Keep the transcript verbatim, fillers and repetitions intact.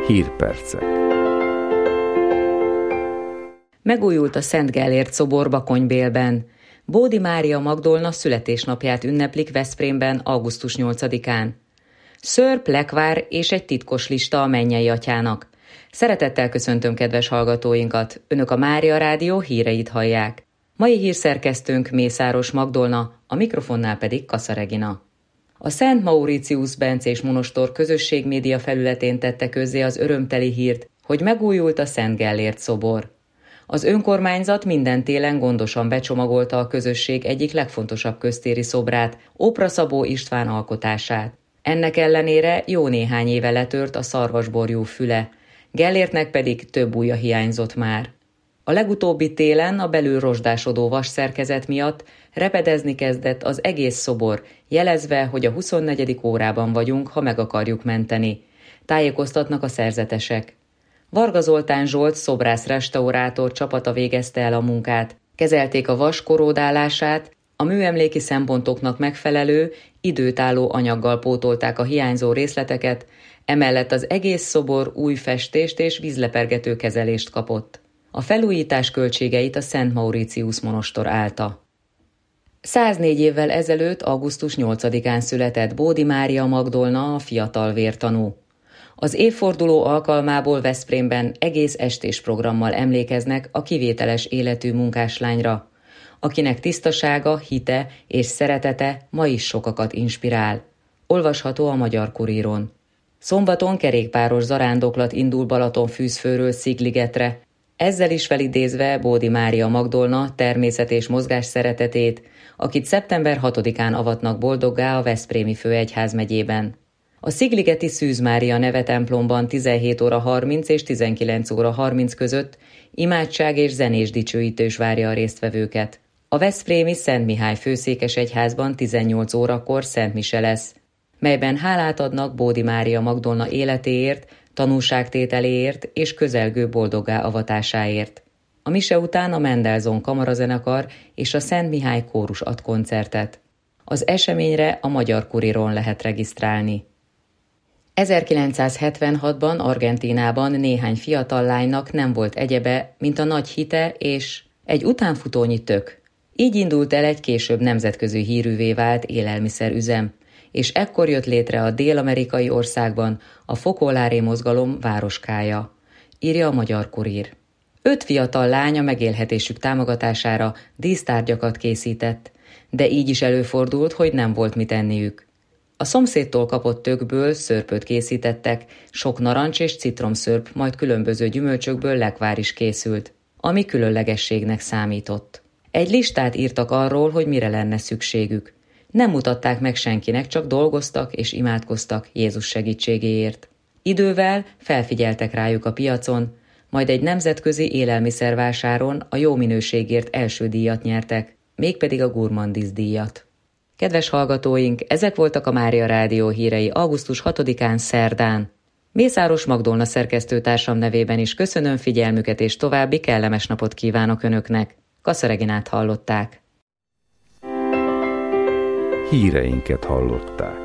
Hírpercek. Megújult a Szent Gellért szobor Bakonybélben. Bódi Mária Magdolna születésnapját ünneplik Veszprémben augusztus nyolcadikán. Szörp, lekvár és egy titkos lista a Mennyei Atyának. Szeretettel köszöntöm kedves hallgatóinkat, Önök a Mária Rádió híreit hallják. Mai hírszerkesztőnk Mészáros Magdolna, a mikrofonnál pedig Kassa Regina. A Szent Mauritius bencés monostor közösségmédia felületén tette közzé az örömteli hírt, hogy megújult a Szent Gellért szobor. Az önkormányzat minden télen gondosan becsomagolta a közösség egyik legfontosabb köztéri szobrát, Ópra Szabó István alkotását. Ennek ellenére jó néhány éve letört a szarvasborjú füle, Gellértnek pedig több ujja hiányzott már. A legutóbbi télen a belül rozsdásodó vasszerkezet miatt repedezni kezdett az egész szobor, jelezve, hogy a huszonnegyedik órában vagyunk, ha meg akarjuk menteni. Tájékoztatnak a szerzetesek. Varga Zoltán Zsolt szobrász-restaurátor csapata végezte el a munkát. Kezelték a vas koródálását, a műemléki szempontoknak megfelelő, időtálló anyaggal pótolták a hiányzó részleteket, emellett az egész szobor új festést és vízlepergető kezelést kapott. A felújítás költségeit a Szent Mauritius monostor állta. száznégy évvel ezelőtt, augusztus nyolcadikán született Bódi Mária Magdolna, a fiatal vértanú. Az évforduló alkalmából Veszprémben egész estés programmal emlékeznek a kivételes életű munkáslányra, akinek tisztasága, hite és szeretete ma is sokakat inspirál. Olvasható a Magyar Kuríron. Szombaton kerékpáros zarándoklat indul Balatonfűzfőről Szigligetre, ezzel is felidézve Bódi Mária Magdolna természet és mozgás szeretetét, akit szeptember hatodikán avatnak boldoggá a Veszprémi Főegyházmegyében. A szigligeti Szűz Mária neve templomban tizenhét óra harminc és tizenkilenc óra harminc között imádság és zenés dicsőítés várja a résztvevőket. A veszprémi Szent Mihály főszékesegyházban tizennyolc órakor Szent Mise lesz, melyben hálát adnak Bódi Mária Magdolna életéért, tanúságtételéért és közelgő boldoggá avatásáért. A mise után a Mendelssohn kamarazenekar és a Szent Mihály kórus ad koncertet. Az eseményre a Magyar Kuríron lehet regisztrálni. ezerkilencszázhetvenhatban Argentínában néhány fiatal lánynak nem volt egyebe, mint a nagy hite és egy utánfutónyi tök. Így indult el egy később nemzetközi hírűvé vált élelmiszerüzem, és ekkor jött létre a dél-amerikai országban a fokolári mozgalom városkája, írja a Magyar Kurír. Öt fiatal lány a megélhetésük támogatására dísztárgyakat készített, de így is előfordult, hogy nem volt mit enniük. A szomszédtól kapott tökből szörpöt készítettek, sok narancs és citromszörp, majd különböző gyümölcsökből lekvár is készült, ami különlegességnek számított. Egy listát írtak arról, hogy mire lenne szükségük. Nem mutatták meg senkinek, csak dolgoztak és imádkoztak Jézus segítségéért. Idővel felfigyeltek rájuk a piacon, majd egy nemzetközi élelmiszervásáron a jó minőségért első díjat nyertek, mégpedig a Gourmandise díjat. Kedves hallgatóink, ezek voltak a Mária Rádió hírei augusztus hatodikán szerdán. Mészáros Magdolna szerkesztőtársam nevében is köszönöm figyelmüket és további kellemes napot kívánok Önöknek. Kassa Reginát hallották. Híreinket hallották.